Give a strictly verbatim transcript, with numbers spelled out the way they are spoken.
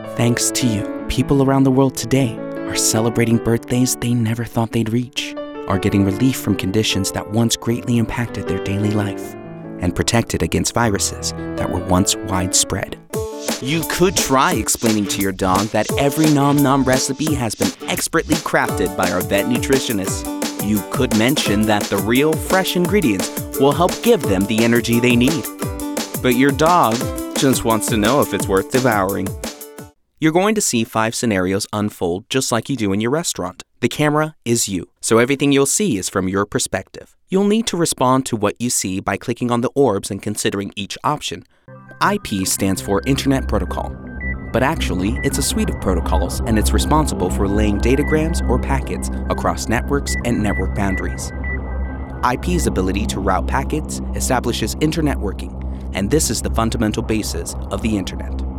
Thanks to you, people around the world today are celebrating birthdays they never thought they'd reach, are getting relief from conditions that once greatly impacted their daily life, and protected against viruses that were once widespread. You could try explaining to your dog that every Nom Nom recipe has been expertly crafted by our vet nutritionists. You could mention that the real, fresh ingredients will help give them the energy they need. But your dog just wants to know if it's worth devouring. You're going to see five scenarios unfold just like you do in your restaurant. The camera is you, so everything you'll see is from your perspective. You'll need to respond to what you see by clicking on the orbs and considering each option. I P stands for Internet Protocol, but actually it's a suite of protocols and it's responsible for laying datagrams or packets across networks and network boundaries. I P's ability to route packets establishes internetworking, and this is the fundamental basis of the Internet.